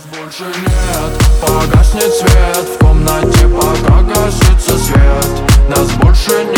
больше нет, погаснет свет в комнате, пока гасится свет. Нас больше нет.